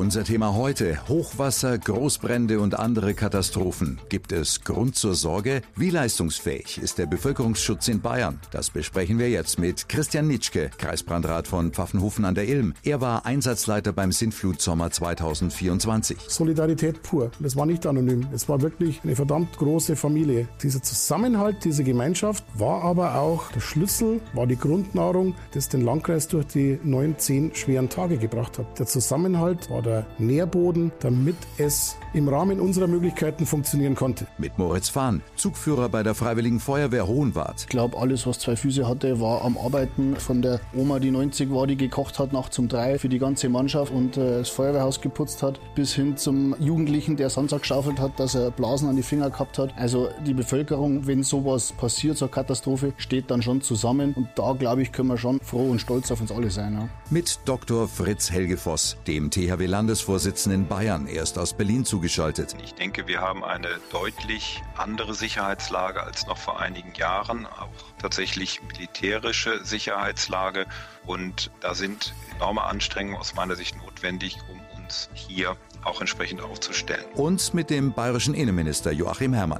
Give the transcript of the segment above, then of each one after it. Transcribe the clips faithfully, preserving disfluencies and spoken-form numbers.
Unser Thema heute: Hochwasser, Großbrände und andere Katastrophen. Gibt es Grund zur Sorge? Wie leistungsfähig ist der Bevölkerungsschutz in Bayern? Das besprechen wir jetzt mit Christian Nitschke, Kreisbrandrat von Pfaffenhofen an der Ilm. Er war Einsatzleiter beim Sintflutsommer zweitausendvierundzwanzig. Solidarität pur. Das war nicht anonym. Es war wirklich eine verdammt große Familie. Dieser Zusammenhalt, diese Gemeinschaft war aber auch der Schlüssel, war die Grundnahrung, das den Landkreis durch die neun, zehn schweren Tage gebracht hat. Der Zusammenhalt war der Nährboden, damit es im Rahmen unserer Möglichkeiten funktionieren konnte. Mit Moritz Fahn, Zugführer bei der Freiwilligen Feuerwehr Hohenwart. Ich glaube, alles, was zwei Füße hatte, war am Arbeiten. Von der Oma, die neunzig war, die gekocht hat nachts um drei für die ganze Mannschaft und äh, das Feuerwehrhaus geputzt hat, bis hin zum Jugendlichen, der Sandsack geschaufelt hat, dass er Blasen an die Finger gehabt hat. Also die Bevölkerung, wenn sowas passiert, so eine Katastrophe, steht dann schon zusammen. Und da, glaube ich, können wir schon froh und stolz auf uns alle sein. Ja. Mit Doktor Fritz Helgefoss, dem T H W-Landesvorsitzenden Bayern, erst aus Berlin zugeschaltet. Ich denke, wir haben eine deutlich andere Sicherheitslage als noch vor einigen Jahren, auch tatsächlich militärische Sicherheitslage. Und da sind enorme Anstrengungen aus meiner Sicht notwendig, um uns hier auch entsprechend aufzustellen. Und mit dem bayerischen Innenminister Joachim Herrmann.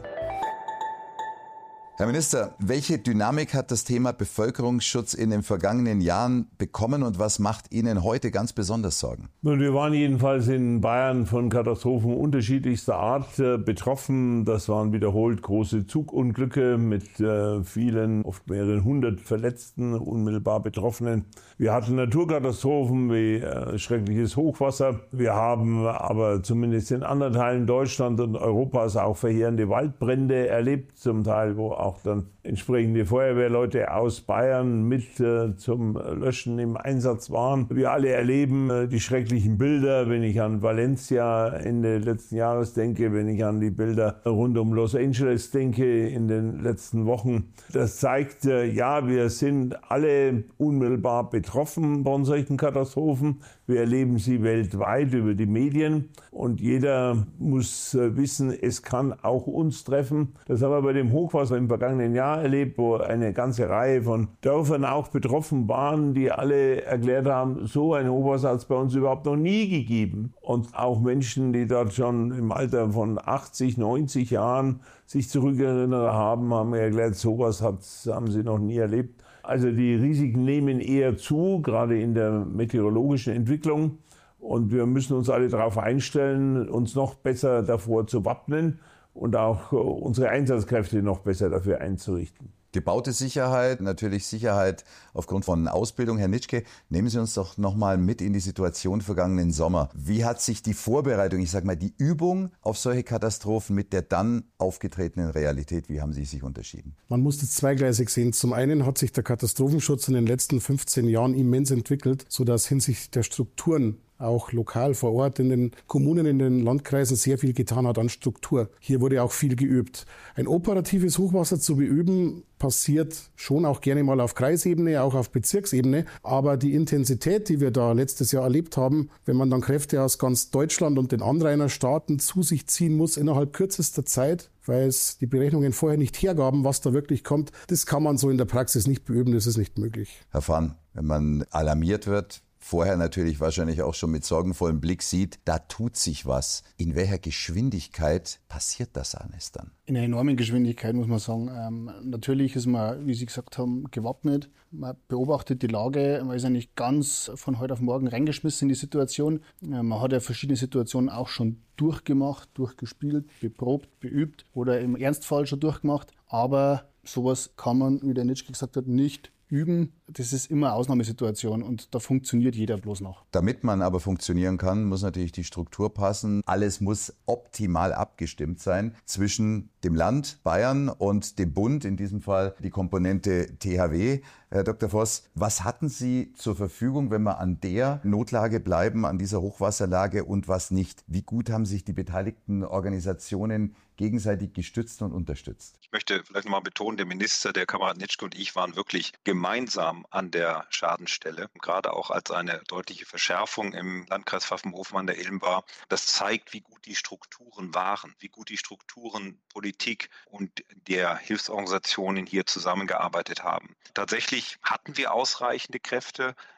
Herr Minister, welche Dynamik hat das Thema Bevölkerungsschutz in den vergangenen Jahren bekommen und was macht Ihnen heute ganz besonders Sorgen? Wir waren jedenfalls in Bayern von Katastrophen unterschiedlichster Art äh, betroffen. Das waren wiederholt große Zugunglücke mit äh, vielen, oft mehreren hundert Verletzten, unmittelbar Betroffenen. Wir hatten Naturkatastrophen wie äh, schreckliches Hochwasser. Wir haben aber zumindest in anderen Teilen Deutschlands und Europas auch verheerende Waldbrände erlebt, zum Teil, wo auch dann entsprechende Feuerwehrleute aus Bayern mit äh, zum Löschen im Einsatz waren. Wir alle erleben äh, die schrecklichen Bilder, wenn ich an Valencia Ende letzten Jahres denke, wenn ich an die Bilder rund um Los Angeles denke in den letzten Wochen. Das zeigt, äh, ja, wir sind alle unmittelbar betroffen von solchen Katastrophen. Wir erleben sie weltweit über die Medien und jeder muss äh, wissen, es kann auch uns treffen. Das haben wir bei dem Hochwasser im vergangenen Jahr erlebt, wo eine ganze Reihe von Dörfern auch betroffen waren, die alle erklärt haben, so ein Hochwasser hat es bei uns überhaupt noch nie gegeben. Und auch Menschen, die dort schon im Alter von achtzig, neunzig Jahren sich zurückerinnert haben, haben mir erklärt, sowas haben sie noch nie erlebt. Also die Risiken nehmen eher zu, gerade in der meteorologischen Entwicklung. Und wir müssen uns alle darauf einstellen, uns noch besser davor zu wappnen und auch unsere Einsatzkräfte noch besser dafür einzurichten. Gebaute Sicherheit, natürlich Sicherheit aufgrund von Ausbildung. Herr Nitschke, nehmen Sie uns doch noch mal mit in die Situation vergangenen Sommer. Wie hat sich die Vorbereitung, ich sage mal die Übung auf solche Katastrophen mit der dann aufgetretenen Realität, wie haben Sie sich unterschieden? Man muss das zweigleisig sehen. Zum einen hat sich der Katastrophenschutz in den letzten fünfzehn Jahren immens entwickelt, sodass hinsichtlich der Strukturen auch lokal vor Ort in den Kommunen, in den Landkreisen sehr viel getan hat an Struktur. Hier wurde auch viel geübt. Ein operatives Hochwasser zu beüben, passiert schon auch gerne mal auf Kreisebene, auch auf Bezirksebene. Aber die Intensität, die wir da letztes Jahr erlebt haben, wenn man dann Kräfte aus ganz Deutschland und den Anrainerstaaten zu sich ziehen muss innerhalb kürzester Zeit, weil es die Berechnungen vorher nicht hergaben, was da wirklich kommt, das kann man so in der Praxis nicht beüben, das ist nicht möglich. Herr Fahn, wenn man alarmiert wird, vorher natürlich wahrscheinlich auch schon mit sorgenvollem Blick sieht, da tut sich was. In welcher Geschwindigkeit passiert das alles dann? In einer enormen Geschwindigkeit, muss man sagen. Ähm, natürlich ist man, wie Sie gesagt haben, gewappnet. Man beobachtet die Lage, man ist ja nicht ganz von heute auf morgen reingeschmissen in die Situation. Äh, man hat ja verschiedene Situationen auch schon durchgemacht, durchgespielt, beprobt, beübt oder im Ernstfall schon durchgemacht. Aber sowas kann man, wie der Nitschke gesagt hat, nicht üben. Das ist immer eine Ausnahmesituation und da funktioniert jeder bloß noch. Damit man aber funktionieren kann, muss natürlich die Struktur passen. Alles muss optimal abgestimmt sein zwischen dem Land Bayern und dem Bund, in diesem Fall die Komponente T H W. Herr Doktor Voss, was hatten Sie zur Verfügung, wenn wir an der Notlage bleiben, an dieser Hochwasserlage und was nicht? Wie gut haben sich die beteiligten Organisationen gegenseitig gestützt und unterstützt? Ich möchte vielleicht nochmal betonen, der Minister, der Kamerad Nitschke und ich waren wirklich gemeinsam an der Schadenstelle, gerade auch als eine deutliche Verschärfung im Landkreis Pfaffenhofen an der Ilm war. Das zeigt, wie gut die Strukturen waren, wie gut die Strukturen, Politik und der Hilfsorganisationen hier zusammengearbeitet haben. Tatsächlich hatten wir ausreichende Kräfte,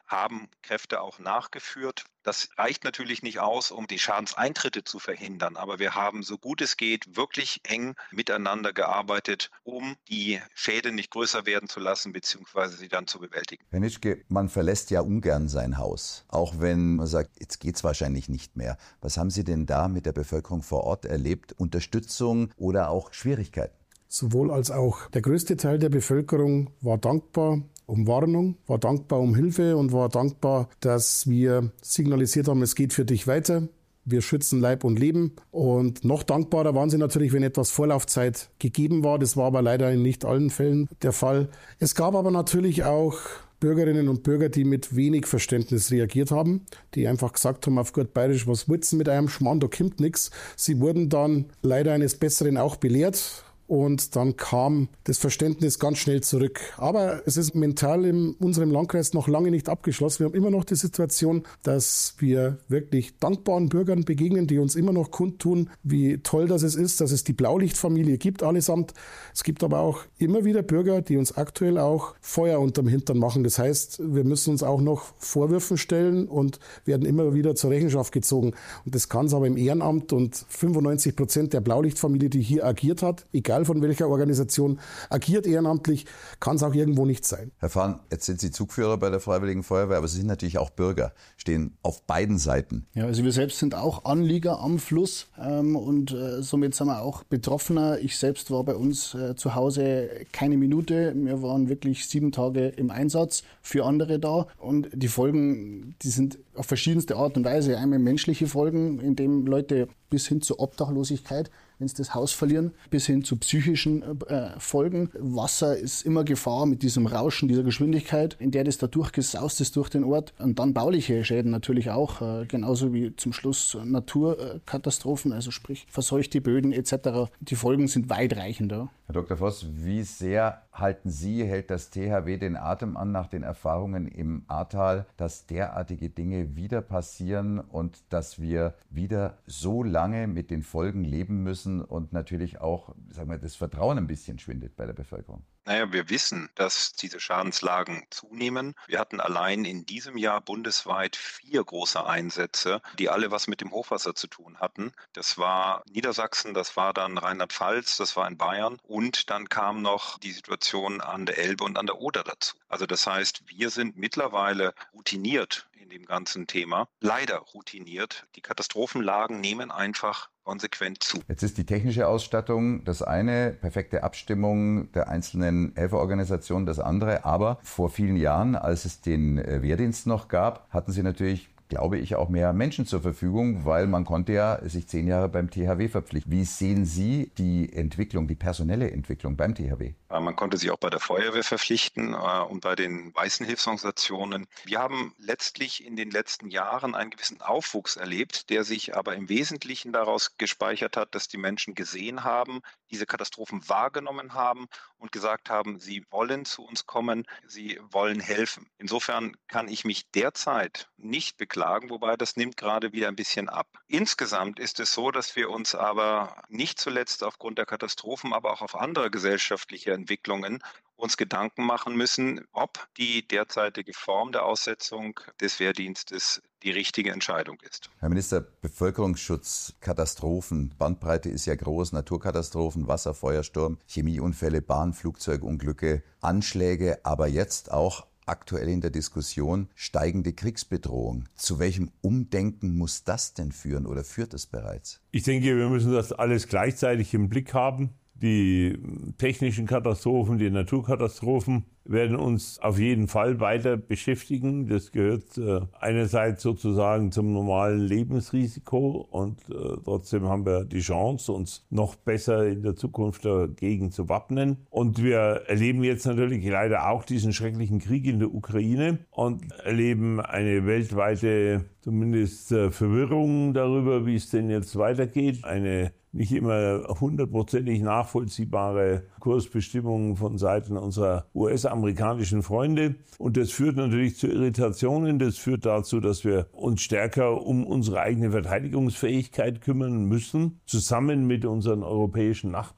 haben Kräfte auch nachgeführt. Das reicht natürlich nicht aus, um die Schadenseintritte zu verhindern, aber wir haben, so gut es geht, wirklich eng miteinander gearbeitet, um die Schäden nicht größer werden zu lassen, beziehungsweise sie dann zu bewältigen. Herr Nitschke, man verlässt ja ungern sein Haus, auch wenn man sagt, jetzt geht's wahrscheinlich nicht mehr. Was haben Sie denn da mit der Bevölkerung vor Ort erlebt? Unterstützung oder auch Schwierigkeiten? Sowohl als auch. Der größte Teil der Bevölkerung war dankbar um Warnung, war dankbar um Hilfe und war dankbar, dass wir signalisiert haben, es geht für dich weiter. Wir schützen Leib und Leben. Und noch dankbarer waren sie natürlich, wenn etwas Vorlaufzeit gegeben war. Das war aber leider in nicht allen Fällen der Fall. Es gab aber natürlich auch Bürgerinnen und Bürger, die mit wenig Verständnis reagiert haben, die einfach gesagt haben, auf gut bayerisch, was willst du mit einem Schmarrn, da kommt nichts. Sie wurden dann leider eines Besseren auch belehrt. Und dann kam das Verständnis ganz schnell zurück. Aber es ist mental in unserem Landkreis noch lange nicht abgeschlossen. Wir haben immer noch die Situation, dass wir wirklich dankbaren Bürgern begegnen, die uns immer noch kundtun, wie toll das ist, dass es die Blaulichtfamilie gibt allesamt. Es gibt aber auch immer wieder Bürger, die uns aktuell auch Feuer unterm Hintern machen. Das heißt, wir müssen uns auch noch Vorwürfen stellen und werden immer wieder zur Rechenschaft gezogen. Und das kann es aber im Ehrenamt und fünfundneunzig Prozent der Blaulichtfamilie, die hier agiert hat, egal von welcher Organisation, agiert ehrenamtlich, kann es auch irgendwo nicht sein. Herr Fahn, jetzt sind Sie Zugführer bei der Freiwilligen Feuerwehr, aber Sie sind natürlich auch Bürger, stehen auf beiden Seiten. Ja, also wir selbst sind auch Anlieger am Fluss ähm, und äh, somit sind wir auch Betroffener. Ich selbst war bei uns äh, zu Hause keine Minute. Wir waren wirklich sieben Tage im Einsatz für andere da und die Folgen, die sind auf verschiedenste Art und Weise. Einmal menschliche Folgen, indem Leute bis hin zur Obdachlosigkeit, wenn sie das Haus verlieren, bis hin zu psychischen äh, Folgen. Wasser ist immer Gefahr mit diesem Rauschen, dieser Geschwindigkeit, in der das da durchgesaust ist durch den Ort. Und dann bauliche Schäden natürlich auch, äh, genauso wie zum Schluss Naturkatastrophen, also sprich verseuchte Böden et cetera. Die Folgen sind weitreichender. Herr Doktor Voss, wie sehr halten Sie, hält das T H W den Atem an nach den Erfahrungen im Ahrtal, dass derartige Dinge wieder passieren und dass wir wieder so lange mit den Folgen leben müssen und natürlich auch, sagen wir, das Vertrauen ein bisschen schwindet bei der Bevölkerung? Naja, wir wissen, dass diese Schadenslagen zunehmen. Wir hatten allein in diesem Jahr bundesweit vier große Einsätze, die alle was mit dem Hochwasser zu tun hatten. Das war Niedersachsen, das war dann Rheinland-Pfalz, das war in Bayern und dann kam noch die Situation an der Elbe und an der Oder dazu. Also das heißt, wir sind mittlerweile routiniert in dem ganzen Thema, leider routiniert. Die Katastrophenlagen nehmen einfach konsequent zu. Jetzt ist die technische Ausstattung das eine, perfekte Abstimmung der einzelnen Helferorganisationen das andere. Aber vor vielen Jahren, als es den Wehrdienst noch gab, hatten Sie natürlich, glaube ich, auch mehr Menschen zur Verfügung, weil man konnte ja sich zehn Jahre beim T H W verpflichten. Wie sehen Sie die Entwicklung, die personelle Entwicklung beim T H W? Man konnte sich auch bei der Feuerwehr verpflichten äh, und bei den weißen Hilfsorganisationen. Wir haben letztlich in den letzten Jahren einen gewissen Aufwuchs erlebt, der sich aber im Wesentlichen daraus gespeichert hat, dass die Menschen gesehen haben, diese Katastrophen wahrgenommen haben und gesagt haben, sie wollen zu uns kommen, sie wollen helfen. Insofern kann ich mich derzeit nicht beklagen, wobei das nimmt gerade wieder ein bisschen ab. Insgesamt ist es so, dass wir uns aber nicht zuletzt aufgrund der Katastrophen, aber auch auf andere gesellschaftliche Entwicklungen uns Gedanken machen müssen, ob die derzeitige Form der Aussetzung des Wehrdienstes die richtige Entscheidung ist. Herr Minister, Bevölkerungsschutz, Katastrophen, Bandbreite ist ja groß, Naturkatastrophen, Wasser, Feuersturm, Chemieunfälle, Bahn, Flugzeugunglücke, Anschläge, aber jetzt auch aktuell in der Diskussion steigende Kriegsbedrohung. Zu welchem Umdenken muss das denn führen oder führt es bereits? Ich denke, wir müssen das alles gleichzeitig im Blick haben. Die technischen Katastrophen, die Naturkatastrophen werden uns auf jeden Fall weiter beschäftigen. Das gehört äh, einerseits sozusagen zum normalen Lebensrisiko und äh, trotzdem haben wir die Chance, uns noch besser in der Zukunft dagegen zu wappnen. Und wir erleben jetzt natürlich leider auch diesen schrecklichen Krieg in der Ukraine und erleben eine weltweite, zumindest äh, Verwirrung darüber, wie es denn jetzt weitergeht. Eine nicht immer hundertprozentig nachvollziehbare Kursbestimmungen von Seiten unserer U S-amerikanischen Freunde. Und das führt natürlich zu Irritationen. Das führt dazu, dass wir uns stärker um unsere eigene Verteidigungsfähigkeit kümmern müssen, zusammen mit unseren europäischen Nachbarn.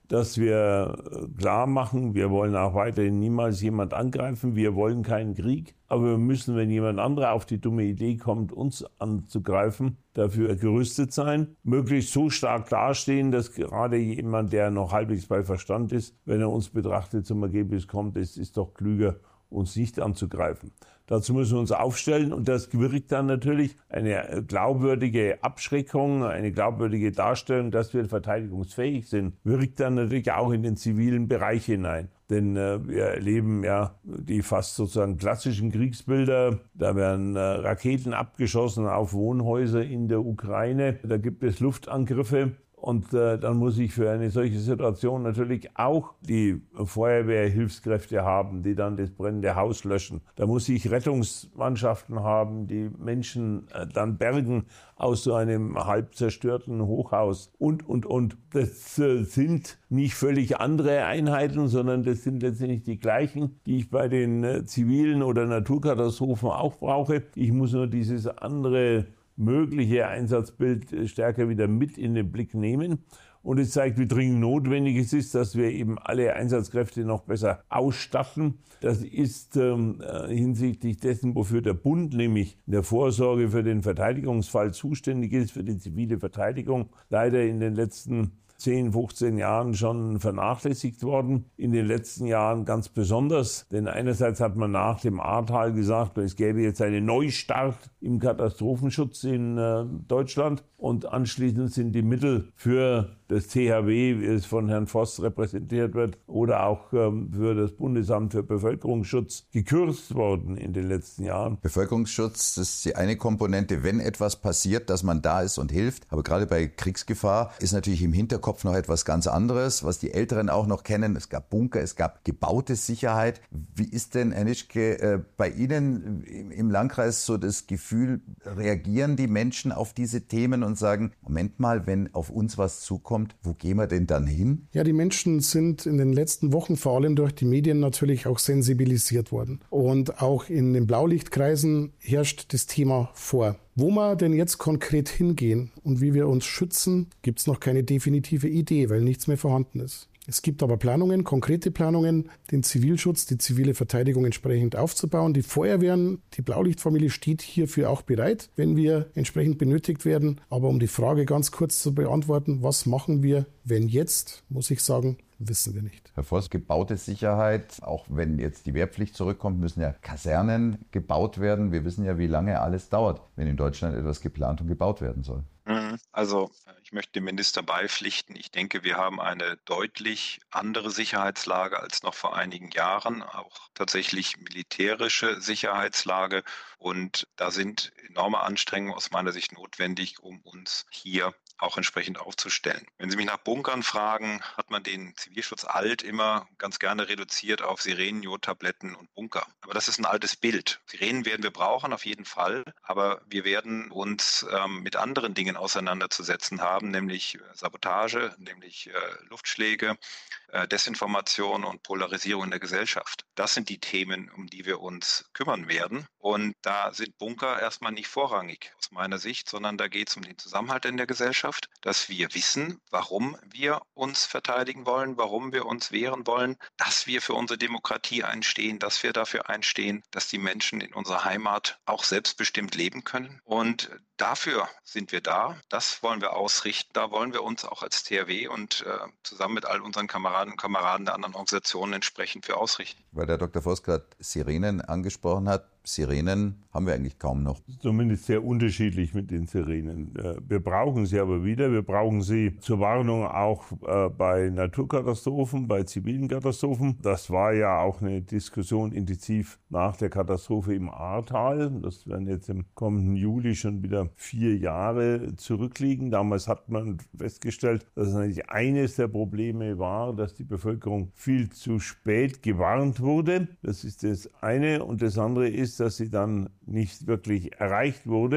dass wir klar machen, wir wollen auch weiterhin niemals jemand angreifen, wir wollen keinen Krieg. Aber wir müssen, wenn jemand anderer auf die dumme Idee kommt, uns anzugreifen, dafür gerüstet sein, möglichst so stark dastehen, dass gerade jemand, der noch halbwegs bei Verstand ist, wenn er uns betrachtet, zum Ergebnis kommt, es ist doch klüger, uns nicht anzugreifen. Dazu müssen wir uns aufstellen und das wirkt dann natürlich eine glaubwürdige Abschreckung, eine glaubwürdige Darstellung, dass wir verteidigungsfähig sind, wirkt dann natürlich auch in den zivilen Bereich hinein. Denn äh, wir erleben ja die fast sozusagen klassischen Kriegsbilder. Da werden äh, Raketen abgeschossen auf Wohnhäuser in der Ukraine. Da gibt es Luftangriffe. Und äh, dann muss ich für eine solche Situation natürlich auch die Feuerwehrhilfskräfte haben, die dann das brennende Haus löschen. Da muss ich Rettungsmannschaften haben, die Menschen äh, dann bergen aus so einem halb zerstörten Hochhaus und, und, und. Das äh, sind nicht völlig andere Einheiten, sondern das sind letztendlich die gleichen, die ich bei den äh, zivilen oder Naturkatastrophen auch brauche. Ich muss nur dieses andere mögliche Einsatzbild stärker wieder mit in den Blick nehmen. Und es zeigt, wie dringend notwendig es ist, dass wir eben alle Einsatzkräfte noch besser ausstatten. Das ist ähm, hinsichtlich dessen, wofür der Bund nämlich in der Vorsorge für den Verteidigungsfall zuständig ist, für die zivile Verteidigung, leider in den letzten zehn, fünfzehn Jahren schon vernachlässigt worden. In den letzten Jahren ganz besonders, denn einerseits hat man nach dem Ahrtal gesagt, es gäbe jetzt einen Neustart im Katastrophenschutz in äh, Deutschland und anschließend sind die Mittel für das T H W, wie es von Herrn Voss repräsentiert wird, oder auch ähm, für das Bundesamt für Bevölkerungsschutz gekürzt worden in den letzten Jahren. Bevölkerungsschutz, das ist die eine Komponente, wenn etwas passiert, dass man da ist und hilft. Aber gerade bei Kriegsgefahr ist natürlich im Hinterkopf noch etwas ganz anderes, was die Älteren auch noch kennen. Es gab Bunker, es gab gebaute Sicherheit. Wie ist denn, Herr Nitschke, äh, bei Ihnen im Landkreis so das Gefühl, reagieren die Menschen auf diese Themen und sagen, Moment mal, wenn auf uns was zukommt, wo gehen wir denn dann hin? Ja, die Menschen sind in den letzten Wochen vor allem durch die Medien natürlich auch sensibilisiert worden. Und auch in den Blaulichtkreisen herrscht das Thema vor. Wo wir denn jetzt konkret hingehen und wie wir uns schützen, gibt es noch keine definitive Idee, weil nichts mehr vorhanden ist. Es gibt aber Planungen, konkrete Planungen, den Zivilschutz, die zivile Verteidigung entsprechend aufzubauen. Die Feuerwehren, die Blaulichtfamilie steht hierfür auch bereit, wenn wir entsprechend benötigt werden. Aber um die Frage ganz kurz zu beantworten, was machen wir, wenn jetzt, muss ich sagen, wissen wir nicht. Herr Voss, gebaute Sicherheit, auch wenn jetzt die Wehrpflicht zurückkommt, müssen ja Kasernen gebaut werden. Wir wissen ja, wie lange alles dauert, wenn in Deutschland etwas geplant und gebaut werden soll. Also ich möchte dem Minister beipflichten. Ich denke, wir haben eine deutlich andere Sicherheitslage als noch vor einigen Jahren, auch tatsächlich militärische Sicherheitslage. Und da sind enorme Anstrengungen aus meiner Sicht notwendig, um uns hier auch entsprechend aufzustellen. Wenn Sie mich nach Bunkern fragen, hat man den Zivilschutz alt immer ganz gerne reduziert auf Sirenenjodtabletten und Bunker. Aber das ist ein altes Bild. Sirenen werden wir brauchen, auf jeden Fall. Aber wir werden uns ähm, mit anderen Dingen auseinanderzusetzen haben, nämlich Sabotage, nämlich äh, Luftschläge, äh, Desinformation und Polarisierung in der Gesellschaft. Das sind die Themen, um die wir uns kümmern werden. Und da sind Bunker erstmal nicht vorrangig aus meiner Sicht, sondern da geht es um den Zusammenhalt in der Gesellschaft, dass wir wissen, warum wir uns verteidigen wollen, warum wir uns wehren wollen, dass wir für unsere Demokratie einstehen, dass wir dafür einstehen, dass die Menschen in unserer Heimat auch selbstbestimmt leben können. Und dafür sind wir da. Das wollen wir ausrichten. Da wollen wir uns auch als T H W und äh, zusammen mit all unseren Kameraden und Kameraden der anderen Organisationen entsprechend für ausrichten. Weil der Doktor Voss gerade Sirenen angesprochen hat. Sirenen haben wir eigentlich kaum noch. Zumindest sehr unterschiedlich mit den Sirenen. Wir brauchen sie aber wieder. Wir brauchen sie zur Warnung auch bei Naturkatastrophen, bei zivilen Katastrophen. Das war ja auch eine Diskussion intensiv nach der Katastrophe im Ahrtal. Das werden jetzt im kommenden Juli schon wieder vier Jahre zurückliegen. Damals hat man festgestellt, dass es eigentlich eines der Probleme war, dass die Bevölkerung viel zu spät gewarnt wurde. Das ist das eine. Und das andere ist, dass sie dann nicht wirklich erreicht wurde.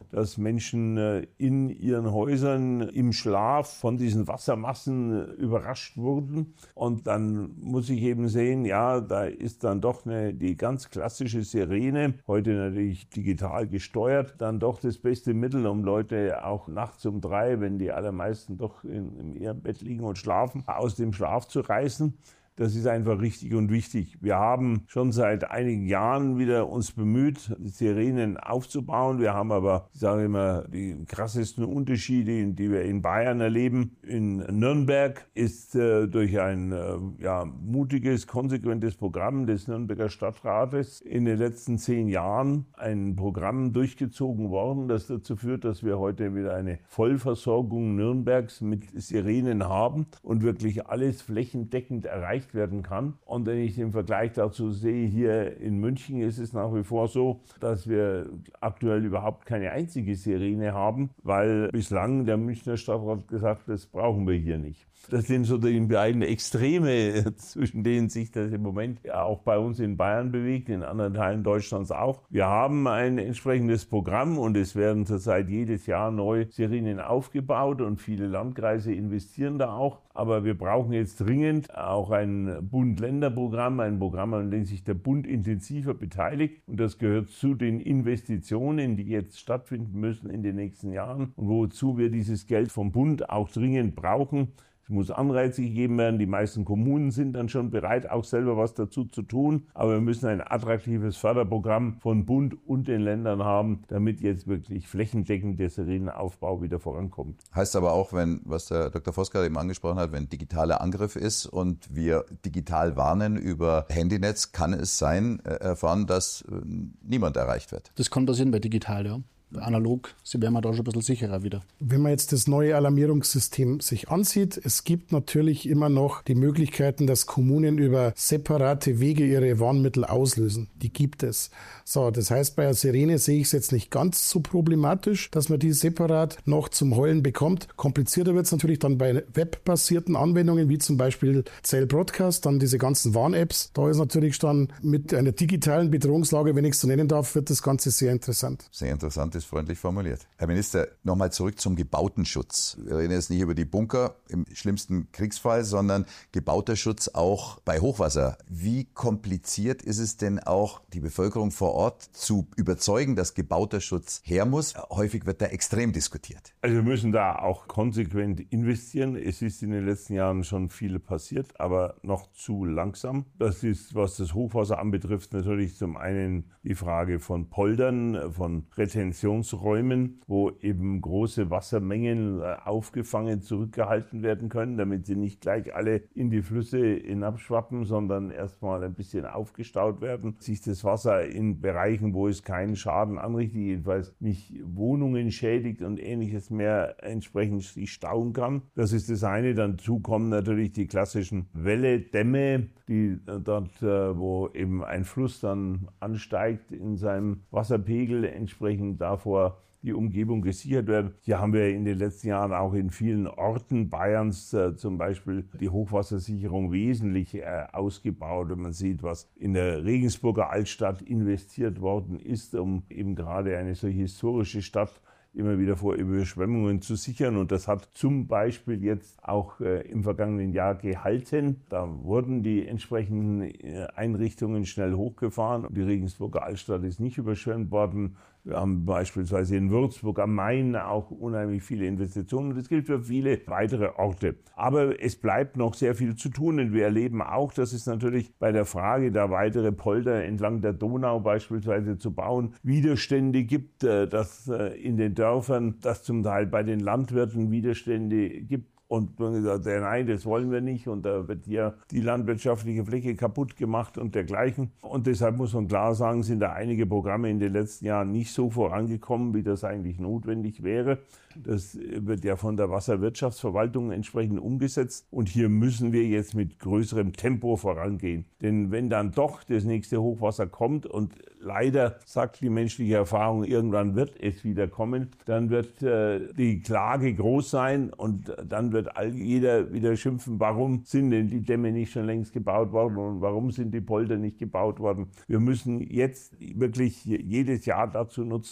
dass Menschen in ihren Häusern im Schlaf von diesen Wassermassen überrascht wurden. Und dann muss ich eben sehen, ja, da ist dann doch eine, die ganz klassische Sirene, heute natürlich digital gesteuert, dann doch das beste Mittel, um Leute auch nachts um drei, wenn die allermeisten doch in, in ihrem Bett liegen und schlafen, aus dem Schlaf zu reißen. Das ist einfach richtig und wichtig. Wir haben schon seit einigen Jahren wieder uns bemüht, Sirenen aufzubauen. Wir haben aber, ich sage immer, die krassesten Unterschiede, die wir in Bayern erleben. In Nürnberg ist äh, durch ein äh, ja, mutiges, konsequentes Programm des Nürnberger Stadtrates in den letzten zehn Jahren ein Programm durchgezogen worden, das dazu führt, dass wir heute wieder eine Vollversorgung Nürnbergs mit Sirenen haben und wirklich alles flächendeckend erreicht werden kann. Und wenn ich den Vergleich dazu sehe, hier in München ist es nach wie vor so, dass wir aktuell überhaupt keine einzige Sirene haben, weil bislang der Münchner Stadtrat gesagt hat, das brauchen wir hier nicht. Das sind so die beiden Extreme, zwischen denen sich das im Moment ja auch bei uns in Bayern bewegt, in anderen Teilen Deutschlands auch. Wir haben ein entsprechendes Programm und es werden zurzeit jedes Jahr neu Sirenen aufgebaut und viele Landkreise investieren da auch. Aber wir brauchen jetzt dringend auch ein Bund-Länder-Programm, ein Programm, an dem sich der Bund intensiver beteiligt. Und das gehört zu den Investitionen, die jetzt stattfinden müssen in den nächsten Jahren und wozu wir dieses Geld vom Bund auch dringend brauchen. Es muss Anreize gegeben werden. Die meisten Kommunen sind dann schon bereit, auch selber was dazu zu tun. Aber wir müssen ein attraktives Förderprogramm von Bund und den Ländern haben, damit jetzt wirklich flächendeckend der Sirenenaufbau wieder vorankommt. Heißt aber auch, wenn, was der Doktor Voss gerade eben angesprochen hat, wenn digitaler Angriff ist und wir digital warnen über Handynetz, kann es sein, erfahren, dass niemand erreicht wird. Das kann passieren bei digital, ja. Analog wären wir da schon ein bisschen sicherer wieder. Wenn man jetzt das neue Alarmierungssystem sich ansieht, es gibt natürlich immer noch die Möglichkeiten, dass Kommunen über separate Wege ihre Warnmittel auslösen. Die gibt es. So, das heißt, bei der Sirene sehe ich es jetzt nicht ganz so problematisch, dass man die separat noch zum Heulen bekommt. Komplizierter wird es natürlich dann bei webbasierten Anwendungen, wie zum Beispiel Cell Broadcast, dann diese ganzen Warn-Apps. Da ist natürlich dann mit einer digitalen Bedrohungslage, wenn ich es so nennen darf, wird das Ganze sehr interessant. Sehr interessant. Ist freundlich formuliert. Herr Minister, nochmal zurück zum gebauten Schutz. Wir reden jetzt nicht über die Bunker im schlimmsten Kriegsfall, sondern gebauter Schutz auch bei Hochwasser. Wie kompliziert ist es denn auch, die Bevölkerung vor Ort zu überzeugen, dass gebauter Schutz her muss? Häufig wird da extrem diskutiert. Also wir müssen da auch konsequent investieren. Es ist in den letzten Jahren schon viel passiert, aber noch zu langsam. Das ist, was das Hochwasser anbetrifft, natürlich zum einen die Frage von Poldern, von Retention Räumen, wo eben große Wassermengen aufgefangen, zurückgehalten werden können, damit sie nicht gleich alle in die Flüsse hinabschwappen, sondern erstmal ein bisschen aufgestaut werden. Sich das Wasser in Bereichen, wo es keinen Schaden anrichtet, jedenfalls nicht Wohnungen schädigt und Ähnliches mehr, entsprechend sich stauen kann. Das ist das eine. Dazu kommen natürlich die klassischen Wälle, Dämme, die dort, wo eben ein Fluss dann ansteigt in seinem Wasserpegel, entsprechend davor die Umgebung gesichert werden. Hier haben wir in den letzten Jahren auch in vielen Orten Bayerns äh, zum Beispiel die Hochwassersicherung wesentlich äh, ausgebaut. Wenn man sieht, was in der Regensburger Altstadt investiert worden ist, um eben gerade eine solche historische Stadt immer wieder vor Überschwemmungen zu sichern. Und das hat zum Beispiel jetzt auch äh, im vergangenen Jahr gehalten. Da wurden die entsprechenden äh, Einrichtungen schnell hochgefahren. Die Regensburger Altstadt ist nicht überschwemmt worden. Wir haben beispielsweise in Würzburg am Main auch unheimlich viele Investitionen. Und das gilt für viele weitere Orte. Aber es bleibt noch sehr viel zu tun. Und wir erleben auch, dass es natürlich bei der Frage, da weitere Polder entlang der Donau beispielsweise zu bauen, Widerstände gibt, äh, dass äh, in den Dörfern, dass zum Teil bei den Landwirten Widerstände gibt. Und man gesagt, nein, das wollen wir nicht. Und da wird hier die landwirtschaftliche Fläche kaputt gemacht und dergleichen. Und deshalb muss man klar sagen, sind da einige Programme in den letzten Jahren nicht so vorangekommen, wie das eigentlich notwendig wäre. Das wird ja von der Wasserwirtschaftsverwaltung entsprechend umgesetzt. Und hier müssen wir jetzt mit größerem Tempo vorangehen. Denn wenn dann doch das nächste Hochwasser kommt und leider sagt die menschliche Erfahrung, irgendwann wird es wieder kommen, dann wird äh, die Klage groß sein und dann wird all, jeder wieder schimpfen, warum sind denn die Dämme nicht schon längst gebaut worden und warum sind die Polder nicht gebaut worden. Wir müssen jetzt wirklich jedes Jahr dazu nutzen,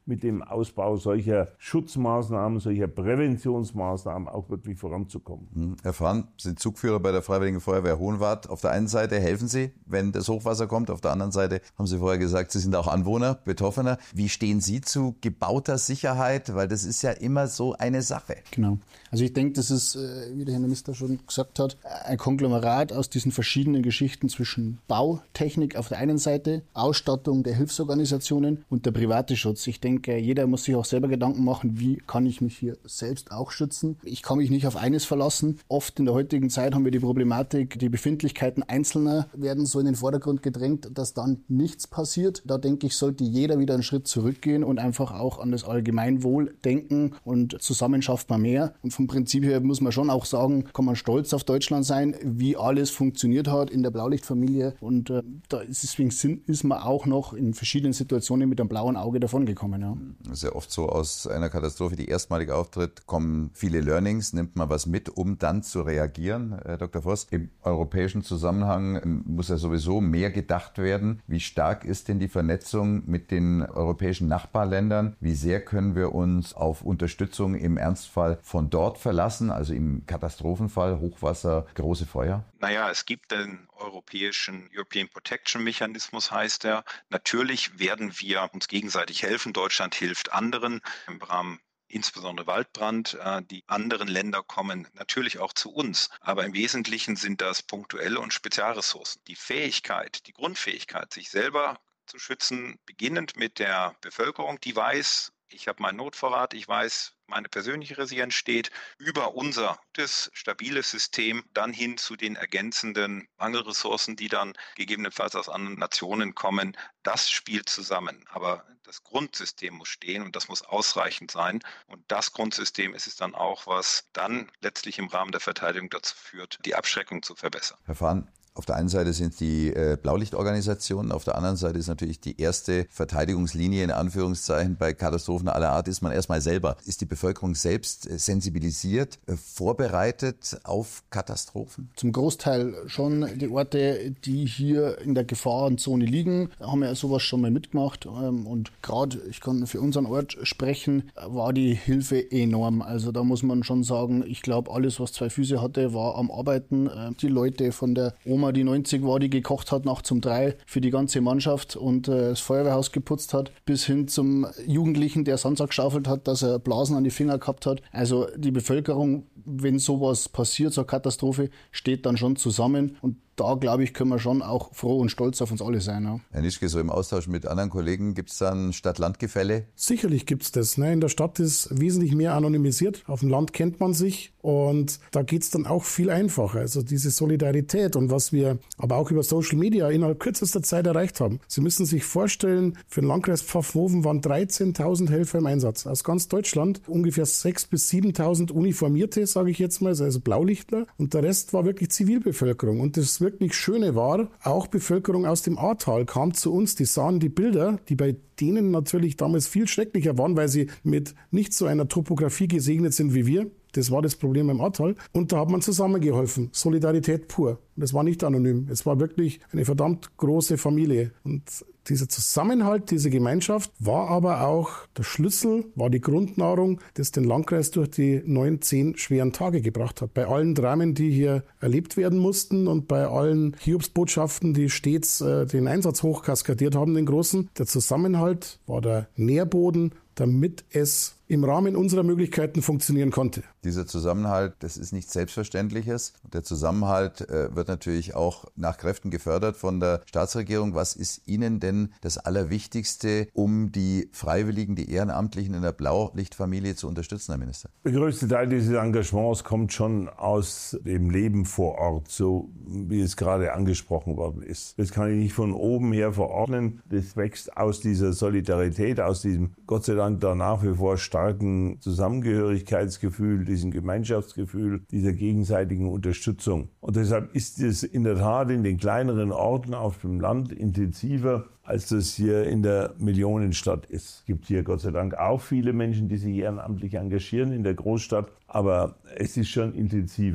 mit dem Ausbau solcher Schutzmaßnahmen, solcher Präventionsmaßnahmen auch wirklich voranzukommen. Herr Fahn, Sie sind Zugführer bei der Freiwilligen Feuerwehr Hohenwart. Auf der einen Seite helfen Sie, wenn das Hochwasser kommt. Auf der anderen Seite haben Sie vorher gesagt, Sie sind auch Anwohner, Betroffener. Wie stehen Sie zu gebauter Sicherheit? Weil das ist ja immer so eine Sache. Genau. Also ich denke, das ist, wie der Herr Minister schon gesagt hat, ein Konglomerat aus diesen verschiedenen Geschichten zwischen Bautechnik auf der einen Seite, Ausstattung der Hilfsorganisationen und der private Schutz. Ich denke, jeder muss sich auch selber Gedanken machen, wie kann ich mich hier selbst auch schützen. Ich kann mich nicht auf eines verlassen. Oft in der heutigen Zeit haben wir die Problematik, die Befindlichkeiten Einzelner werden so in den Vordergrund gedrängt, dass dann nichts passiert. Da denke ich, sollte jeder wieder einen Schritt zurückgehen und einfach auch an das Allgemeinwohl denken und zusammen schafft man mehr. Und vom Prinzip her muss man schon auch sagen, kann man stolz auf Deutschland sein, wie alles funktioniert hat in der Blaulichtfamilie. Und äh, da ist deswegen ist man auch noch in verschiedenen Situationen mit einem blauen Auge davongekommen. Ja. Das ist ja oft so, aus einer Katastrophe, die erstmalig auftritt, kommen viele Learnings, nimmt man was mit, um dann zu reagieren. Herr Doktor Voss, im europäischen Zusammenhang muss ja sowieso mehr gedacht werden. Wie stark ist denn die Vernetzung mit den europäischen Nachbarländern? Wie sehr können wir uns auf Unterstützung im Ernstfall von dort verlassen, also im Katastrophenfall, Hochwasser, große Feuer? Naja, es gibt den europäischen European Protection Mechanismus, heißt er. Natürlich werden wir uns gegenseitig helfen. Deutschland hilft anderen im Rahmen insbesondere Waldbrand. Die anderen Länder kommen natürlich auch zu uns. Aber im Wesentlichen sind das punktuelle und Spezialressourcen. Die Fähigkeit, die Grundfähigkeit, sich selber zu schützen, beginnend mit der Bevölkerung, die weiß, ich habe meinen Notvorrat, ich weiß, meine persönliche Resilienz steht, über unser gutes, stabiles System dann hin zu den ergänzenden Mangelressourcen, die dann gegebenenfalls aus anderen Nationen kommen. Das spielt zusammen. Aber das Grundsystem muss stehen und das muss ausreichend sein. Und das Grundsystem ist es dann auch, was dann letztlich im Rahmen der Verteidigung dazu führt, die Abschreckung zu verbessern. Herr Fahn, auf der einen Seite sind die äh, Blaulichtorganisationen, auf der anderen Seite ist natürlich die erste Verteidigungslinie in Anführungszeichen bei Katastrophen aller Art, ist man erstmal selber. Ist die Bevölkerung selbst äh, sensibilisiert, äh, vorbereitet auf Katastrophen? Zum Großteil schon. Die Orte, die hier in der Gefahrenzone liegen, haben ja sowas schon mal mitgemacht. Ähm, und gerade, ich kann für unseren Ort sprechen, war die Hilfe enorm. Also da muss man schon sagen, ich glaube, alles, was zwei Füße hatte, war am Arbeiten. Äh, die Leute von der Oma, die neunzig war, die gekocht hat nachts um drei für die ganze Mannschaft und äh, das Feuerwehrhaus geputzt hat, bis hin zum Jugendlichen, der Sandsack geschaufelt hat, dass er Blasen an die Finger gehabt hat. Also die Bevölkerung, wenn sowas passiert, so eine Katastrophe, steht dann schon zusammen und da, glaube ich, können wir schon auch froh und stolz auf uns alle sein. Ja. Herr Nitschke, so im Austausch mit anderen Kollegen, gibt es dann Stadt-Land-Gefälle? Sicherlich gibt es das. Ne? In der Stadt ist wesentlich mehr anonymisiert. Auf dem Land kennt man sich und da geht es dann auch viel einfacher. Also diese Solidarität und was wir aber auch über Social Media innerhalb kürzester Zeit erreicht haben. Sie müssen sich vorstellen, für den Landkreis Pfaffenhofen waren dreizehntausend Helfer im Einsatz. Aus ganz Deutschland ungefähr sechstausend bis siebentausend Uniformierte, sage ich jetzt mal, also Blaulichtler. Und der Rest war wirklich Zivilbevölkerung. Und das wirklich Schöne war, auch Bevölkerung aus dem Ahrtal kam zu uns, die sahen die Bilder, die bei denen natürlich damals viel schrecklicher waren, weil sie mit nicht so einer Topografie gesegnet sind wie wir. Das war das Problem im Ahrtal. Und da hat man zusammengeholfen. Solidarität pur. Und das war nicht anonym. Es war wirklich eine verdammt große Familie. Und dieser Zusammenhalt, diese Gemeinschaft war aber auch der Schlüssel, war die Grundnahrung, das den Landkreis durch die neun, zehn schweren Tage gebracht hat. Bei allen Dramen, die hier erlebt werden mussten und bei allen Hiobsbotschaften, die stets äh, den Einsatz hochkaskadiert haben, den großen. Der Zusammenhalt war der Nährboden, damit es im Rahmen unserer Möglichkeiten funktionieren konnte. Dieser Zusammenhalt, das ist nichts Selbstverständliches. Der Zusammenhalt äh, wird natürlich auch nach Kräften gefördert von der Staatsregierung. Was ist Ihnen denn das Allerwichtigste, um die Freiwilligen, die Ehrenamtlichen in der Blaulichtfamilie zu unterstützen, Herr Minister? Der größte Teil dieses Engagements kommt schon aus dem Leben vor Ort, so wie es gerade angesprochen worden ist. Das kann ich nicht von oben her verordnen. Das wächst aus dieser Solidarität, aus diesem Gott sei Dank da nach wie vor starken Zusammengehörigkeitsgefühl, diesem Gemeinschaftsgefühl, dieser gegenseitigen Unterstützung. Und deshalb ist es in der Tat in den kleineren Orten auf dem Land intensiver, als das hier in der Millionenstadt ist. Es gibt hier Gott sei Dank auch viele Menschen, die sich ehrenamtlich engagieren in der Großstadt, aber es ist schon intensiver.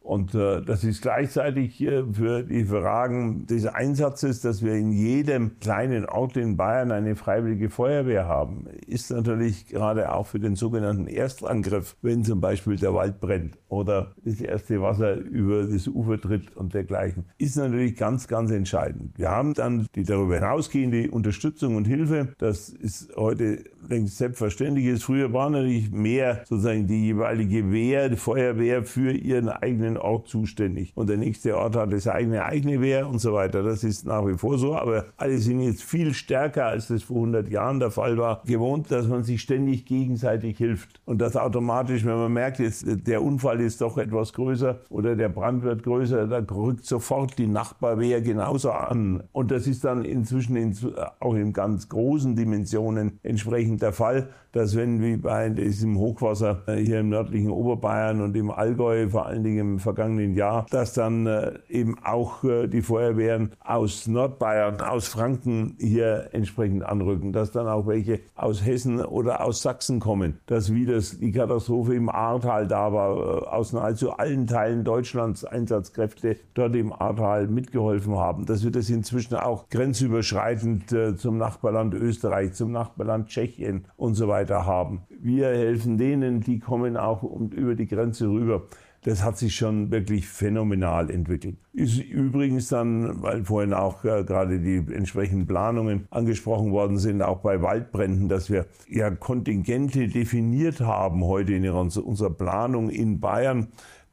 Und äh, das ist gleichzeitig äh, für die Fragen des Einsatzes, dass wir in jedem kleinen Ort in Bayern eine freiwillige Feuerwehr haben, ist natürlich gerade auch für den sogenannten Erstangriff, wenn zum Beispiel der Wald brennt oder das erste Wasser über das Ufer tritt und dergleichen, ist natürlich ganz, ganz entscheidend. Wir haben dann die darüber hinausgehende Unterstützung und Hilfe. Das ist heute längst selbstverständlich. Ist. Früher war natürlich mehr sozusagen die jeweilige Wehr, die Feuerwehr für ihren eigenen Ort zuständig. Und der nächste Ort hat das eigene eigene Wehr und so weiter. Das ist nach wie vor so. Aber alle sind jetzt viel stärker, als das vor hundert Jahren der Fall war, gewohnt, dass man sich ständig gegenseitig hilft. Und das automatisch, wenn man merkt, jetzt der Unfall ist doch etwas größer oder der Brand wird größer, dann rückt sofort die Nachbarwehr genauso an. Und das ist dann inzwischen in, auch in ganz großen Dimensionen entsprechend der Fall, dass wenn wie bei diesem Hochwasser hier im nördlichen Oberbayern und im Allgäu, vor allen Dingen im vergangenen Jahr, dass dann eben auch die Feuerwehren aus Nordbayern, aus Franken hier entsprechend anrücken, dass dann auch welche aus Hessen oder aus Sachsen kommen, dass wie das die Katastrophe im Ahrtal da war, aus nahezu allen Teilen Deutschlands Einsatzkräfte dort im Ahrtal mitgeholfen haben, dass wir das inzwischen auch grenzüberschreitend äh, zum Nachbarland Österreich, zum Nachbarland Tschechien und so weiter haben. Wir helfen denen, die kommen auch über die Grenze rüber. Das hat sich schon wirklich phänomenal entwickelt. Ist übrigens dann, weil vorhin auch äh, gerade die entsprechenden Planungen angesprochen worden sind, auch bei Waldbränden, dass wir ja Kontingente definiert haben heute in unserer Planung in Bayern,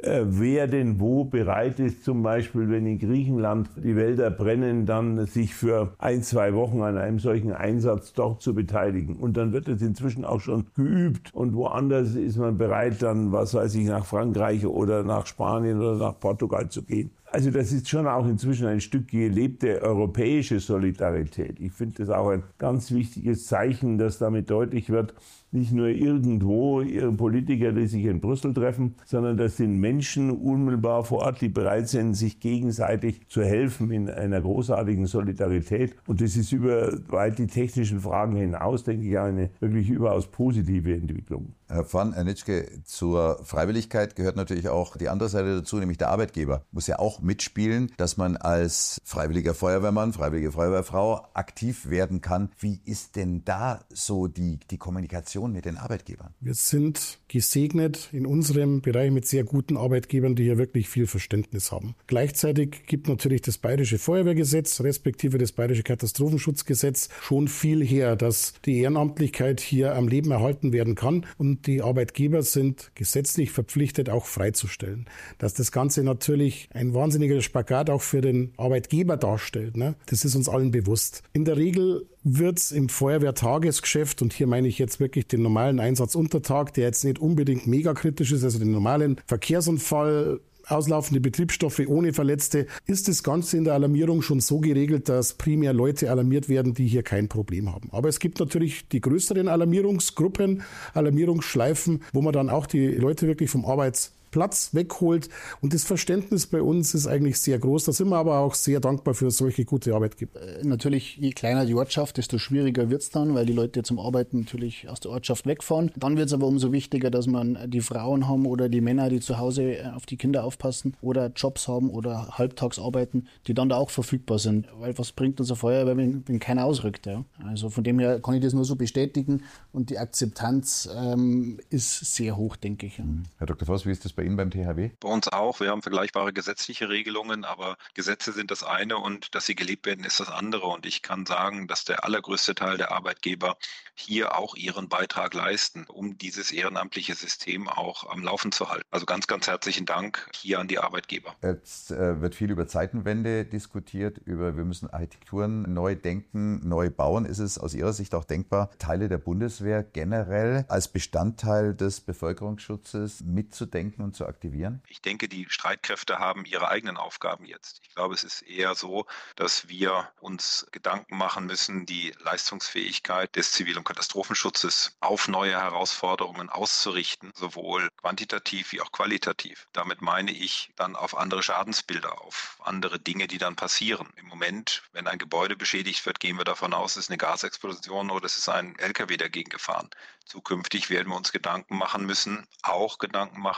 wer denn wo bereit ist, zum Beispiel, wenn in Griechenland die Wälder brennen, dann sich für ein, zwei Wochen an einem solchen Einsatz dort zu beteiligen. Und dann wird es inzwischen auch schon geübt. Und woanders ist man bereit, dann, was weiß ich, nach Frankreich oder nach Spanien oder nach Portugal zu gehen. Also das ist schon auch inzwischen ein Stück gelebte europäische Solidarität. Ich finde das auch ein ganz wichtiges Zeichen, dass damit deutlich wird, nicht nur irgendwo ihre Politiker, die sich in Brüssel treffen, sondern das sind Menschen unmittelbar vor Ort, die bereit sind, sich gegenseitig zu helfen in einer großartigen Solidarität. Und das ist über weit die technischen Fragen hinaus, denke ich, eine wirklich überaus positive Entwicklung. Herr van Ernitschke, zur Freiwilligkeit gehört natürlich auch die andere Seite dazu, nämlich der Arbeitgeber muss ja auch mitspielen, dass man als freiwilliger Feuerwehrmann, freiwillige Feuerwehrfrau aktiv werden kann. Wie ist denn da so die, die Kommunikation mit den Arbeitgebern? Wir sind gesegnet in unserem Bereich mit sehr guten Arbeitgebern, die hier wirklich viel Verständnis haben. Gleichzeitig gibt natürlich das Bayerische Feuerwehrgesetz, respektive das Bayerische Katastrophenschutzgesetz, schon viel her, dass die Ehrenamtlichkeit hier am Leben erhalten werden kann. Und die Arbeitgeber sind gesetzlich verpflichtet, auch freizustellen. Dass das Ganze natürlich ein wahnsinniger Spagat auch für den Arbeitgeber darstellt, ne? Das ist uns allen bewusst. In der Regel wird's im Feuerwehrtagesgeschäft, und hier meine ich jetzt wirklich den normalen Einsatz unter Tag, der jetzt nicht unbedingt mega kritisch ist, also den normalen Verkehrsunfall, auslaufende Betriebsstoffe ohne Verletzte, ist das Ganze in der Alarmierung schon so geregelt, dass primär Leute alarmiert werden, die hier kein Problem haben. Aber es gibt natürlich die größeren Alarmierungsgruppen, Alarmierungsschleifen, wo man dann auch die Leute wirklich vom Arbeits Platz wegholt. Und das Verständnis bei uns ist eigentlich sehr groß. Da sind wir aber auch sehr dankbar für solche gute Arbeitgeber. Natürlich, je kleiner die Ortschaft, desto schwieriger wird's dann, weil die Leute zum Arbeiten natürlich aus der Ortschaft wegfahren. Dann wird's aber umso wichtiger, dass man die Frauen haben oder die Männer, die zu Hause auf die Kinder aufpassen oder Jobs haben oder halbtags arbeiten, die dann da auch verfügbar sind. Weil was bringt unser Feuerwehr, wenn, wenn keiner ausrückt? Ja? Also von dem her kann ich das nur so bestätigen. Und die Akzeptanz ähm, ist sehr hoch, denke ich. Ja. Herr Doktor Voss, wie ist das bei Ihnen beim T H W? Bei uns auch. Wir haben vergleichbare gesetzliche Regelungen, aber Gesetze sind das eine und dass sie gelebt werden, ist das andere. Und ich kann sagen, dass der allergrößte Teil der Arbeitgeber hier auch ihren Beitrag leisten, um dieses ehrenamtliche System auch am Laufen zu halten. Also ganz, ganz herzlichen Dank hier an die Arbeitgeber. Jetzt äh, wird viel über Zeitenwende diskutiert, über wir müssen Architekturen neu denken, neu bauen. Ist es aus Ihrer Sicht auch denkbar, Teile der Bundeswehr generell als Bestandteil des Bevölkerungsschutzes mitzudenken und zu aktivieren? Ich denke, die Streitkräfte haben ihre eigenen Aufgaben jetzt. Ich glaube, es ist eher so, dass wir uns Gedanken machen müssen, die Leistungsfähigkeit des Zivil- und Katastrophenschutzes auf neue Herausforderungen auszurichten, sowohl quantitativ wie auch qualitativ. Damit meine ich dann auf andere Schadensbilder, auf andere Dinge, die dann passieren. Im Moment, wenn ein Gebäude beschädigt wird, gehen wir davon aus, es ist eine Gasexplosion oder es ist ein L K W dagegen gefahren. Zukünftig werden wir uns Gedanken machen müssen, auch Gedanken machen müssen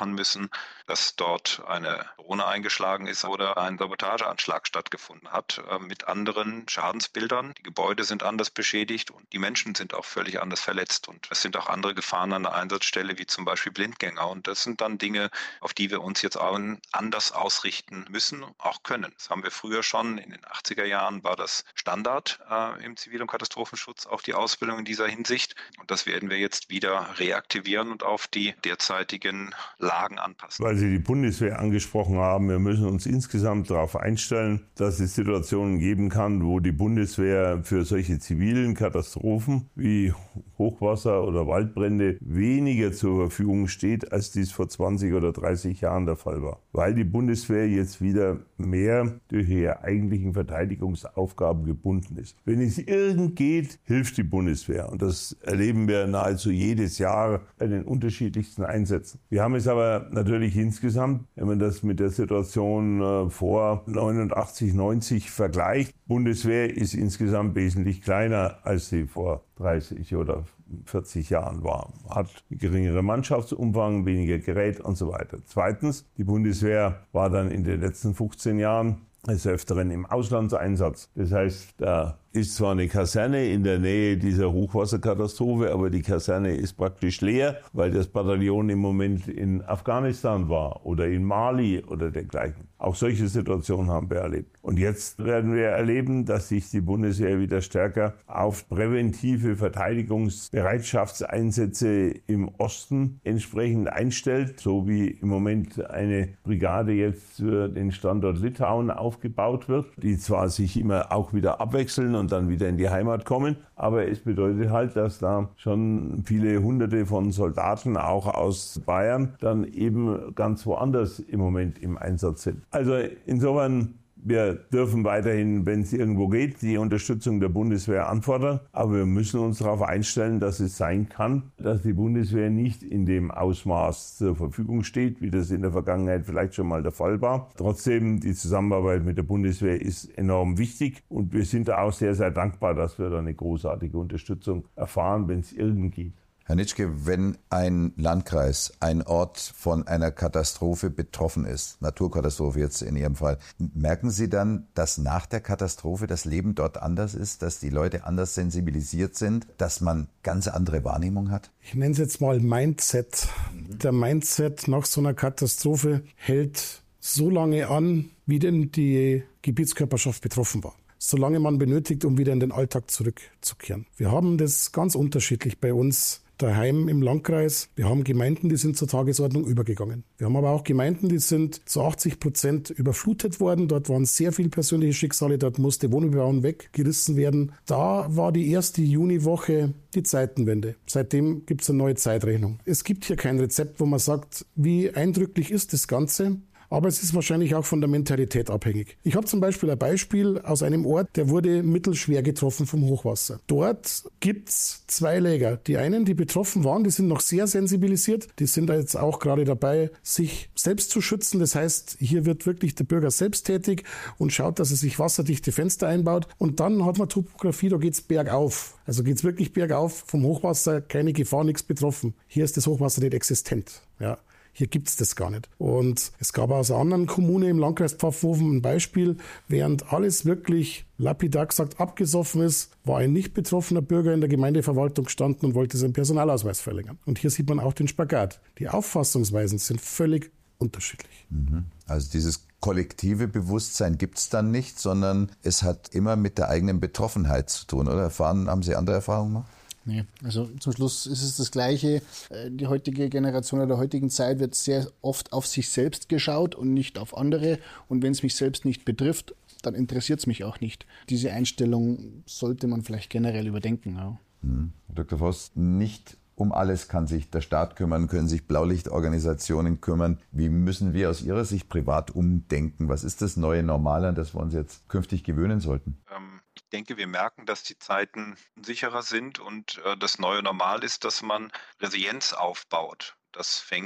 kann, dass dort eine Drohne eingeschlagen ist oder ein Sabotageanschlag stattgefunden hat äh, mit anderen Schadensbildern. Die Gebäude sind anders beschädigt und die Menschen sind auch völlig anders verletzt. Und es sind auch andere Gefahren an der Einsatzstelle, wie zum Beispiel Blindgänger. Und das sind dann Dinge, auf die wir uns jetzt auch anders ausrichten müssen, auch können. Das haben wir früher schon. In den achtziger Jahren war das Standard äh, im Zivil- und Katastrophenschutz, auch die Ausbildung in dieser Hinsicht. Und das werden wir jetzt wieder reaktivieren und auf die derzeitigen Lagen anpassen. Weil Sie die Bundeswehr angesprochen haben, wir müssen uns insgesamt darauf einstellen, dass es Situationen geben kann, wo die Bundeswehr für solche zivilen Katastrophen wie Hochwasser oder Waldbrände weniger zur Verfügung steht, als dies vor zwanzig oder dreißig Jahren der Fall war. Weil die Bundeswehr jetzt wieder mehr durch ihre eigentlichen Verteidigungsaufgaben gebunden ist. Wenn es irgend geht, hilft die Bundeswehr. Und das erleben wir nahezu jedes Jahr bei den unterschiedlichsten Einsätzen. Wir haben es aber natürlich insgesamt, wenn man das mit der Situation äh, vor neunundachtzig, neunzig vergleicht, Bundeswehr ist insgesamt wesentlich kleiner, als sie vor dreißig oder vierzig Jahren war. Hat geringere Mannschaftsumfang, weniger Gerät und so weiter. Zweitens, die Bundeswehr war dann in den letzten fünfzehn Jahren des Öfteren im Auslandseinsatz. Das heißt, da ist zwar eine Kaserne in der Nähe dieser Hochwasserkatastrophe, aber die Kaserne ist praktisch leer, weil das Bataillon im Moment in Afghanistan war oder in Mali oder dergleichen. Auch solche Situationen haben wir erlebt. Und jetzt werden wir erleben, dass sich die Bundeswehr wieder stärker auf präventive Verteidigungsbereitschaftseinsätze im Osten entsprechend einstellt, so wie im Moment eine Brigade jetzt für den Standort Litauen aufgebaut wird, die zwar sich immer auch wieder abwechseln und dann wieder in die Heimat kommen. Aber es bedeutet halt, dass da schon viele Hunderte von Soldaten auch aus Bayern dann eben ganz woanders im Moment im Einsatz sind. Also insofern, wir dürfen weiterhin, wenn es irgendwo geht, die Unterstützung der Bundeswehr anfordern. Aber wir müssen uns darauf einstellen, dass es sein kann, dass die Bundeswehr nicht in dem Ausmaß zur Verfügung steht, wie das in der Vergangenheit vielleicht schon mal der Fall war. Trotzdem, die Zusammenarbeit mit der Bundeswehr ist enorm wichtig. Und wir sind da auch sehr, sehr dankbar, dass wir da eine großartige Unterstützung erfahren, wenn es irgend geht. Herr Nitschke, wenn ein Landkreis, ein Ort von einer Katastrophe betroffen ist, Naturkatastrophe jetzt in Ihrem Fall, merken Sie dann, dass nach der Katastrophe das Leben dort anders ist, dass die Leute anders sensibilisiert sind, dass man ganz andere Wahrnehmung hat? Ich nenne es jetzt mal Mindset. Mhm. Der Mindset nach so einer Katastrophe hält so lange an, wie denn die Gebietskörperschaft betroffen war. Solange man benötigt, um wieder in den Alltag zurückzukehren. Wir haben das ganz unterschiedlich bei uns daheim im Landkreis. Wir haben Gemeinden, die sind zur Tagesordnung übergegangen. Wir haben aber auch Gemeinden, die sind zu achtzig Prozent überflutet worden. Dort waren sehr viele persönliche Schicksale. Dort musste Wohnbebauung weggerissen werden. Da war die erste Juniwoche die Zeitenwende. Seitdem gibt es eine neue Zeitrechnung. Es gibt hier kein Rezept, wo man sagt, wie eindrücklich ist das Ganze. Aber es ist wahrscheinlich auch von der Mentalität abhängig. Ich habe zum Beispiel ein Beispiel aus einem Ort, der wurde mittelschwer getroffen vom Hochwasser. Dort gibt's zwei Lager. Die einen, die betroffen waren, die sind noch sehr sensibilisiert. Die sind da jetzt auch gerade dabei, sich selbst zu schützen. Das heißt, hier wird wirklich der Bürger selbst tätig und schaut, dass er sich wasserdichte Fenster einbaut. Und dann hat man Topografie, da geht's bergauf. Also geht's wirklich bergauf. Vom Hochwasser keine Gefahr, nichts betroffen. Hier ist das Hochwasser nicht existent. Ja. Hier gibt's das gar nicht. Und es gab aus einer anderen Kommune im Landkreis Pfaffenhofen ein Beispiel, während alles wirklich lapidar gesagt abgesoffen ist, war ein nicht betroffener Bürger in der Gemeindeverwaltung gestanden und wollte seinen Personalausweis verlängern. Und hier sieht man auch den Spagat. Die Auffassungsweisen sind völlig unterschiedlich. Also dieses kollektive Bewusstsein gibt's dann nicht, sondern es hat immer mit der eigenen Betroffenheit zu tun, oder? Erfahren, haben Sie andere Erfahrungen gemacht? Nee, also zum Schluss ist es das Gleiche. Die heutige Generation oder der heutigen Zeit wird sehr oft auf sich selbst geschaut und nicht auf andere. Und wenn es mich selbst nicht betrifft, dann interessiert es mich auch nicht. Diese Einstellung sollte man vielleicht generell überdenken. Ja. Hm. Doktor Voss, nicht um alles kann sich der Staat kümmern, können sich Blaulichtorganisationen kümmern. Wie müssen wir aus Ihrer Sicht privat umdenken? Was ist das neue Normal, an das wir uns jetzt künftig gewöhnen sollten? Ähm. Ich denke, wir merken, dass die Zeiten sicherer sind und äh, das neue Normal ist, dass man Resilienz aufbaut. Das fängt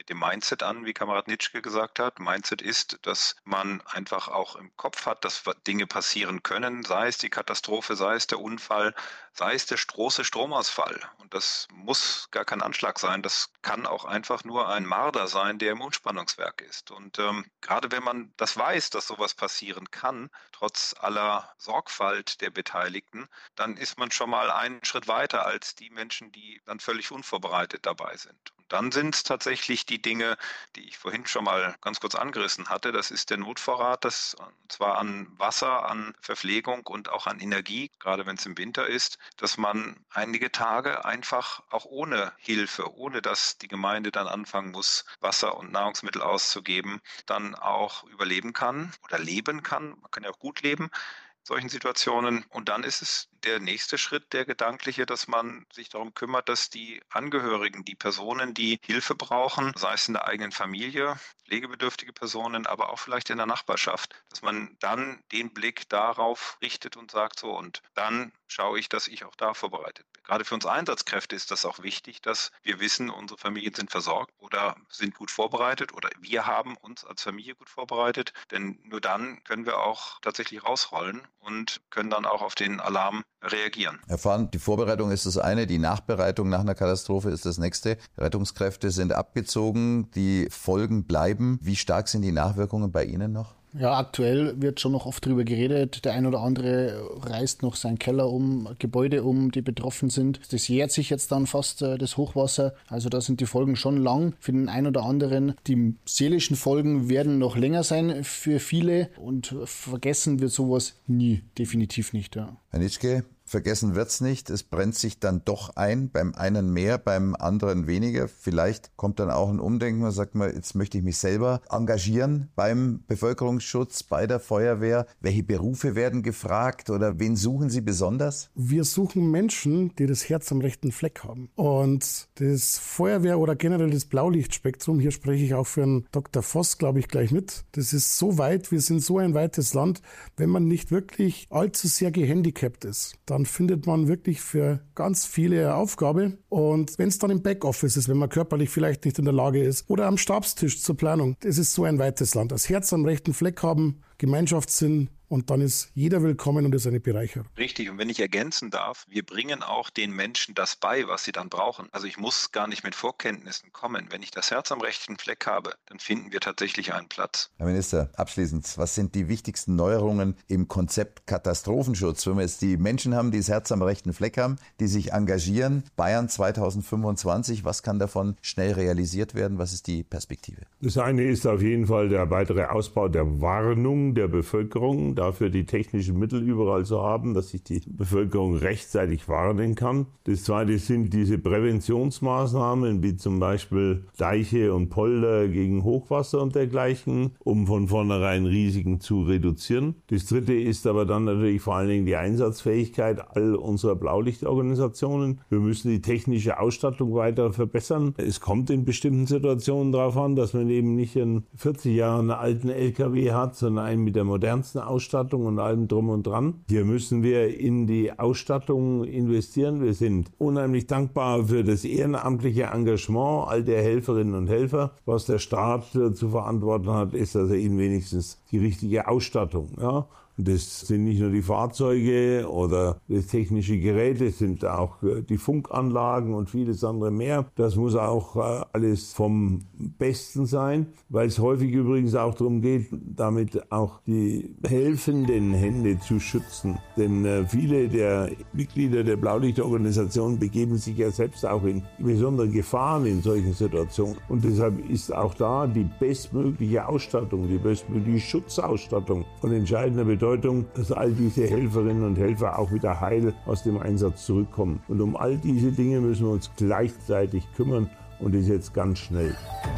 mit dem Mindset an, wie Kamerad Nitschke gesagt hat. Mindset ist, dass man einfach auch im Kopf hat, dass Dinge passieren können, sei es die Katastrophe, sei es der Unfall, sei es der große Stromausfall. Und das muss gar kein Anschlag sein, das kann auch einfach nur ein Marder sein, der im Umspannungswerk ist. Und ähm, gerade wenn man das weiß, dass sowas passieren kann, trotz aller Sorgfalt der Beteiligten, dann ist man schon mal einen Schritt weiter als die Menschen, die dann völlig unvorbereitet dabei sind. Und dann sind es tatsächlich die Dinge, die ich vorhin schon mal ganz kurz angerissen hatte. Das ist der Notvorrat, das und zwar an Wasser, an Verpflegung und auch an Energie, gerade wenn es im Winter ist, dass man einige Tage einfach auch ohne Hilfe, ohne dass die Gemeinde dann anfangen muss, Wasser und Nahrungsmittel auszugeben, dann auch überleben kann oder leben kann. Man kann ja auch gut leben in solchen Situationen. Und dann ist es der nächste Schritt, der gedankliche, dass man sich darum kümmert, dass die Angehörigen, die Personen, die Hilfe brauchen, sei es in der eigenen Familie, pflegebedürftige Personen, aber auch vielleicht in der Nachbarschaft, dass man dann den Blick darauf richtet und sagt, so, und dann schaue ich, dass ich auch da vorbereitet bin. Gerade für uns Einsatzkräfte ist das auch wichtig, dass wir wissen, unsere Familien sind versorgt oder sind gut vorbereitet oder wir haben uns als Familie gut vorbereitet, denn nur dann können wir auch tatsächlich rausrollen und können dann auch auf den Alarm reagieren. Herr Fahn, die Vorbereitung ist das eine, die Nachbereitung nach einer Katastrophe ist das nächste. Rettungskräfte sind abgezogen, die Folgen bleiben. Wie stark sind die Nachwirkungen bei Ihnen noch? Ja, aktuell wird schon noch oft darüber geredet. Der ein oder andere reißt noch seinen Keller um, Gebäude um, die betroffen sind. Das jährt sich jetzt dann fast, das Hochwasser. Also da sind die Folgen schon lang für den einen oder anderen. Die seelischen Folgen werden noch länger sein für viele und vergessen wird sowas nie, definitiv nicht. Ja. Herr Nitschke, vergessen wird's nicht. Es brennt sich dann doch ein, beim einen mehr, beim anderen weniger. Vielleicht kommt dann auch ein Umdenken und sagt man, jetzt möchte ich mich selber engagieren beim Bevölkerungsschutz, bei der Feuerwehr. Welche Berufe werden gefragt oder wen suchen Sie besonders? Wir suchen Menschen, die das Herz am rechten Fleck haben. Und das Feuerwehr oder generell das Blaulichtspektrum, hier spreche ich auch für einen Doktor Voss, glaube ich, gleich mit. Das ist so weit, wir sind so ein weites Land, wenn man nicht wirklich allzu sehr gehandicapt ist, dann findet man wirklich für ganz viele eine Aufgabe. Und wenn es dann im Backoffice ist, wenn man körperlich vielleicht nicht in der Lage ist, oder am Stabstisch zur Planung, das ist so ein weites Land. Das Herz am rechten Fleck haben, Gemeinschaftssinn, und dann ist jeder willkommen und ist eine Bereicherung. Richtig. Und wenn ich ergänzen darf, wir bringen auch den Menschen das bei, was sie dann brauchen. Also ich muss gar nicht mit Vorkenntnissen kommen. Wenn ich das Herz am rechten Fleck habe, dann finden wir tatsächlich einen Platz. Herr Minister, abschließend, was sind die wichtigsten Neuerungen im Konzept Katastrophenschutz? Wenn wir jetzt die Menschen haben, die das Herz am rechten Fleck haben, die sich engagieren, Bayern zweitausendfünfundzwanzig, was kann davon schnell realisiert werden? Was ist die Perspektive? Das eine ist auf jeden Fall der weitere Ausbau der Warnung der Bevölkerung, dafür die technischen Mittel überall zu haben, dass sich die Bevölkerung rechtzeitig warnen kann. Das zweite sind diese Präventionsmaßnahmen, wie zum Beispiel Deiche und Polder gegen Hochwasser und dergleichen, um von vornherein Risiken zu reduzieren. Das dritte ist aber dann natürlich vor allen Dingen die Einsatzfähigkeit all unserer Blaulichtorganisationen. Wir müssen die technische Ausstattung weiter verbessern. Es kommt in bestimmten Situationen darauf an, dass man eben nicht einen vierzig Jahre alten L K W hat, sondern einen mit der modernsten Ausstattung und allem drum und dran. Hier müssen wir in die Ausstattung investieren. Wir sind unheimlich dankbar für das ehrenamtliche Engagement all der Helferinnen und Helfer. Was der Staat zu verantworten hat, ist, dass er ihnen wenigstens die richtige Ausstattung, ja, das sind nicht nur die Fahrzeuge oder das technische Gerät, es sind auch die Funkanlagen und vieles andere mehr. Das muss auch alles vom Besten sein, weil es häufig übrigens auch darum geht, damit auch die helfenden Hände zu schützen. Denn viele der Mitglieder der Blaulichtorganisation begeben sich ja selbst auch in besondere Gefahren in solchen Situationen. Und deshalb ist auch da die bestmögliche Ausstattung, die bestmögliche Schutzausstattung von entscheidender Bedeutung. Bedeutung, dass all diese Helferinnen und Helfer auch wieder heil aus dem Einsatz zurückkommen. Und um all diese Dinge müssen wir uns gleichzeitig kümmern und das jetzt ganz schnell.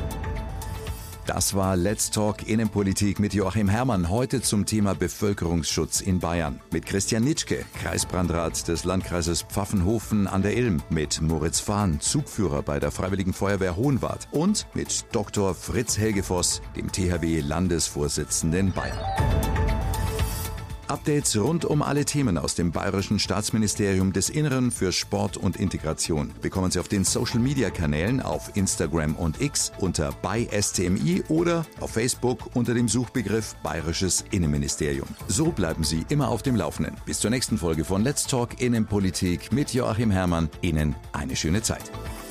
Das war Let's Talk Innenpolitik mit Joachim Herrmann, heute zum Thema Bevölkerungsschutz in Bayern. Mit Christian Nitschke, Kreisbrandrat des Landkreises Pfaffenhofen an der Ilm, mit Moritz Fahn, Zugführer bei der Freiwilligen Feuerwehr Hohenwart und mit Doktor Fritz Helgevoss, dem T H W-Landesvorsitzenden Bayern. Updates rund um alle Themen aus dem Bayerischen Staatsministerium des Innern für Sport und Integration bekommen Sie auf den Social-Media-Kanälen auf Instagram und X unter bei S T M I oder auf Facebook unter dem Suchbegriff Bayerisches Innenministerium. So bleiben Sie immer auf dem Laufenden. Bis zur nächsten Folge von Let's Talk Innenpolitik mit Joachim Herrmann. Ihnen eine schöne Zeit.